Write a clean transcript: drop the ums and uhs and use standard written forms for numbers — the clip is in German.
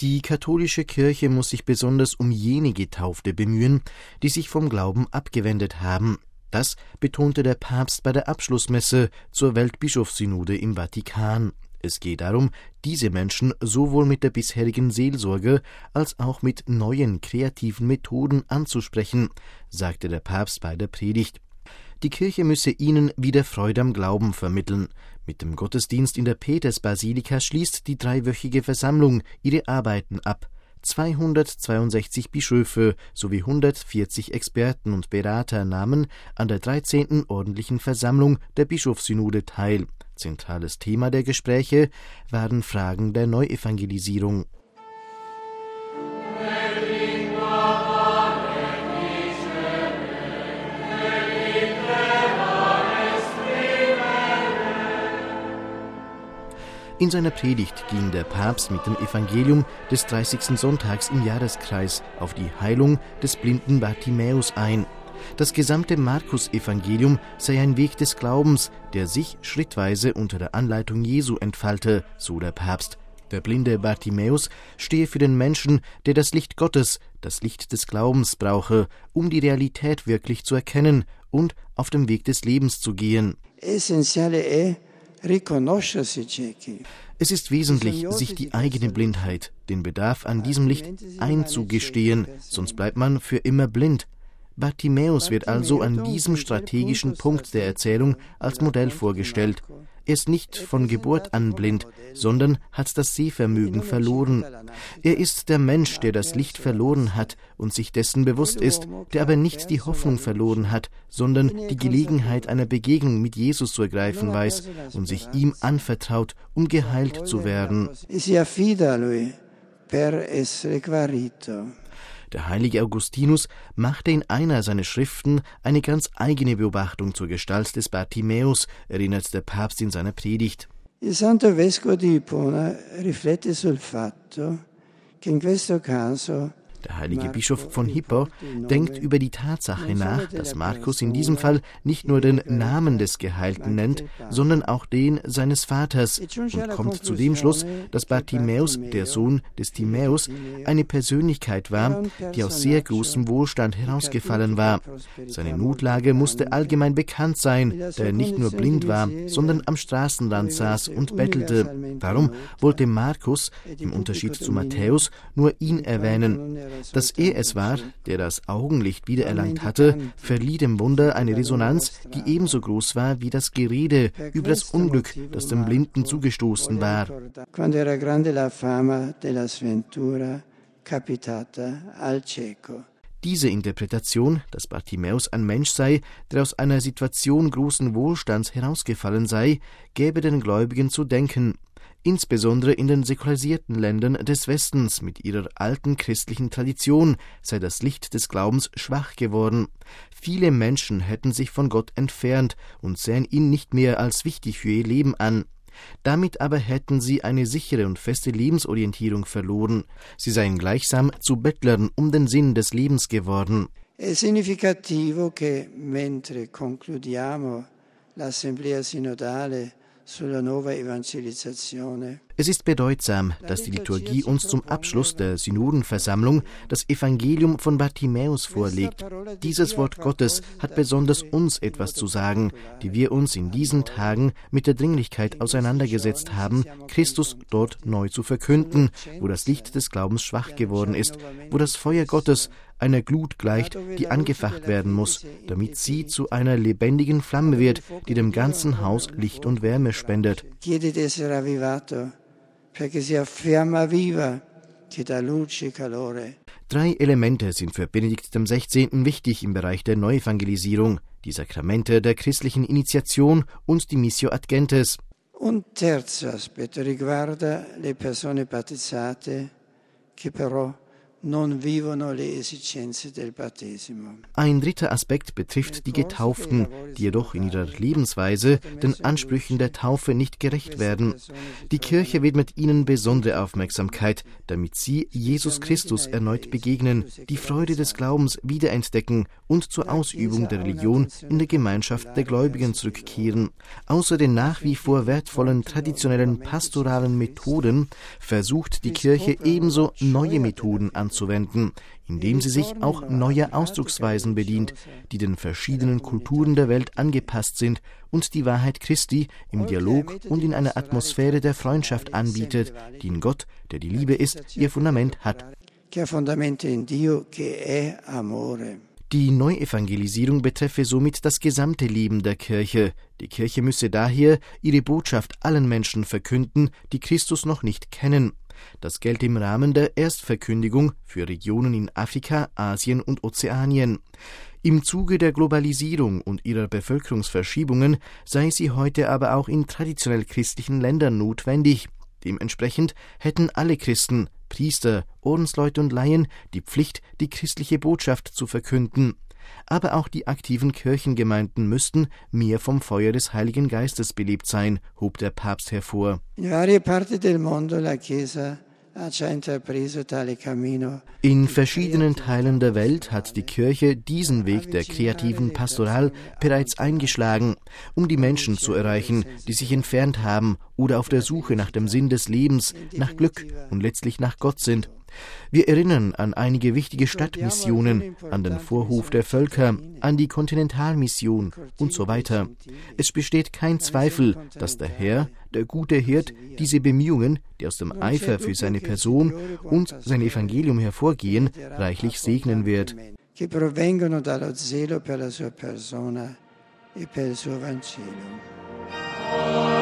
Die katholische Kirche muss sich besonders um jene Getaufte bemühen, die sich vom Glauben abgewendet haben. Das betonte der Papst bei der Abschlussmesse zur Weltbischofssynode im Vatikan. Es geht darum, diese Menschen sowohl mit der bisherigen Seelsorge als auch mit neuen kreativen Methoden anzusprechen, sagte der Papst bei der Predigt. Die Kirche müsse ihnen wieder Freude am Glauben vermitteln. Mit dem Gottesdienst in der Petersbasilika schließt die dreiwöchige Versammlung ihre Arbeiten ab. 262 Bischöfe sowie 140 Experten und Berater nahmen an der 13. ordentlichen Versammlung der Bischofssynode teil. Zentrales Thema der Gespräche waren Fragen der Neuevangelisierung. In seiner Predigt ging der Papst mit dem Evangelium des 30. Sonntags im Jahreskreis auf die Heilung des blinden Bartimäus ein. Das gesamte Markus-Evangelium sei ein Weg des Glaubens, der sich schrittweise unter der Anleitung Jesu entfalte, so der Papst. Der blinde Bartimäus stehe für den Menschen, der das Licht Gottes, das Licht des Glaubens brauche, um die Realität wirklich zu erkennen und auf dem Weg des Lebens zu gehen. Es ist wesentlich, sich die eigene Blindheit, den Bedarf an diesem Licht einzugestehen, sonst bleibt man für immer blind. Bartimäus wird also an diesem strategischen Punkt der Erzählung als Modell vorgestellt. Er ist nicht von Geburt an blind, sondern hat das Sehvermögen verloren. Er ist der Mensch, der das Licht verloren hat und sich dessen bewusst ist, der aber nicht die Hoffnung verloren hat, sondern die Gelegenheit einer Begegnung mit Jesus zu ergreifen weiß und sich ihm anvertraut, um geheilt zu werden. Der heilige Augustinus machte in einer seiner Schriften eine ganz eigene Beobachtung zur Gestalt des Bartimäus, erinnert der Papst in seiner Predigt. Il Santo Vescovo di Hipona riflette sul fatto che in questo caso Der heilige Bischof von Hippo denkt über die Tatsache nach, dass Markus in diesem Fall nicht nur den Namen des Geheilten nennt, sondern auch den seines Vaters und kommt zu dem Schluss, dass Bartimäus, der Sohn des Timäus, eine Persönlichkeit war, die aus sehr großem Wohlstand herausgefallen war. Seine Notlage musste allgemein bekannt sein, da er nicht nur blind war, sondern am Straßenrand saß und bettelte. Darum wollte Markus, im Unterschied zu Matthäus, nur ihn erwähnen. Dass er es war, der das Augenlicht wiedererlangt hatte, verlieh dem Wunder eine Resonanz, die ebenso groß war wie das Gerede über das Unglück, das dem Blinden zugestoßen war. Diese Interpretation, dass Bartimäus ein Mensch sei, der aus einer Situation großen Wohlstands herausgefallen sei, gäbe den Gläubigen zu denken. Insbesondere in den säkularisierten Ländern des Westens mit ihrer alten christlichen Tradition sei das Licht des Glaubens schwach geworden. Viele Menschen hätten sich von Gott entfernt und sähen ihn nicht mehr als wichtig für ihr Leben an. Damit aber hätten sie eine sichere und feste Lebensorientierung verloren. Sie seien gleichsam zu Bettlern um den Sinn des Lebens geworden. È significativo che mentre concludiamo l'Assemblea Sinodale sulla nuova evangelizzazione. Es ist bedeutsam, dass die Liturgie uns zum Abschluss der Synodenversammlung das Evangelium von Bartimäus vorlegt. Dieses Wort Gottes hat besonders uns etwas zu sagen, die wir uns in diesen Tagen mit der Dringlichkeit auseinandergesetzt haben, Christus dort neu zu verkünden, wo das Licht des Glaubens schwach geworden ist, wo das Feuer Gottes einer Glut gleicht, die angefacht werden muss, damit sie zu einer lebendigen Flamme wird, die dem ganzen Haus Licht und Wärme spendet. Drei Elemente sind für Benedikt XVI. Wichtig im Bereich der Neuevangelisierung: die Sakramente der christlichen Initiation und die Missio ad Gentes. Un terzo aspetto riguarda le persone battezzate che però non vivono le esigenze del battesimo. Ein dritter Aspekt betrifft die Getauften, die jedoch in ihrer Lebensweise den Ansprüchen der Taufe nicht gerecht werden. Die Kirche widmet ihnen besondere Aufmerksamkeit, damit sie Jesus Christus erneut begegnen, die Freude des Glaubens wiederentdecken und zur Ausübung der Religion in der Gemeinschaft der Gläubigen zurückkehren. Außer den nach wie vor wertvollen traditionellen pastoralen Methoden versucht die Kirche ebenso neue Methoden anzuwenden, indem sie sich auch neuer Ausdrucksweisen bedient, die den verschiedenen Kulturen der Welt angepasst sind und die Wahrheit Christi im Dialog und in einer Atmosphäre der Freundschaft anbietet, die in Gott, der die Liebe ist, ihr Fundament hat. Die Neuevangelisierung betreffe somit das gesamte Leben der Kirche. Die Kirche müsse daher ihre Botschaft allen Menschen verkünden, die Christus noch nicht kennen. Das gelte im Rahmen der Erstverkündigung für Regionen in Afrika, Asien und Ozeanien. Im Zuge der Globalisierung und ihrer Bevölkerungsverschiebungen sei sie heute aber auch in traditionell christlichen Ländern notwendig. Dementsprechend hätten alle Christen, Priester, Ordensleute und Laien die Pflicht, die christliche Botschaft zu verkünden. Aber auch die aktiven Kirchengemeinden müssten mehr vom Feuer des Heiligen Geistes belebt sein, hob der Papst hervor. In verschiedenen Teilen der Welt hat die Kirche diesen Weg der kreativen Pastoral bereits eingeschlagen, um die Menschen zu erreichen, die sich entfernt haben oder auf der Suche nach dem Sinn des Lebens, nach Glück und letztlich nach Gott sind. Wir erinnern an einige wichtige Stadtmissionen, an den Vorhof der Völker, an die Kontinentalmission und so weiter. Es besteht kein Zweifel, dass der Herr, der gute Hirt, diese Bemühungen, die aus dem Eifer für seine Person und sein Evangelium hervorgehen, reichlich segnen wird. Che provengono dallo zelo per la sua persona e per il suo Vangelo.